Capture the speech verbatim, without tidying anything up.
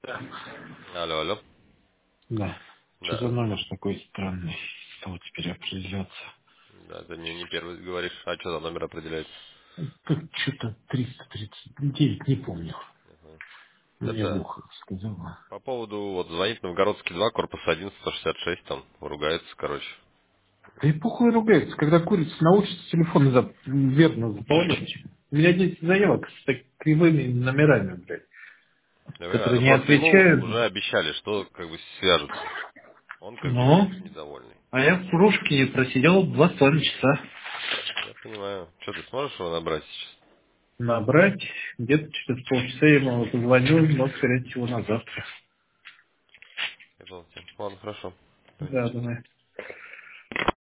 Да. Алло, алло. Да. Что за Да, номер такой странный? Стал теперь определяться. да, ты мне не первый говоришь. А что за номер определяется? Как что-то триста тридцать девять, не помню. Ага. Мне в Это ухо сказала. по поводу, вот, звонит Новгородский два, корпус один, сто шестьдесят шесть, там, ругается, короче. Да и похуй ругается, когда курица научится телефон за... верно заполнять. У меня десять заявок с так кривыми номерами, блядь, Я понимаю, которые ну не просто ему отвечают. уже обещали, что как бы свяжутся. Он как бы Ну, недовольный. а я в кружке просидел два с половиной часа. Я понимаю. Что, ты сможешь его набрать сейчас? Набрать, где-то через полчаса я ему позвоню, но, скорее всего, на завтра. Я понял тебя. Ладно, хорошо. Давай, Да, сейчас. давай.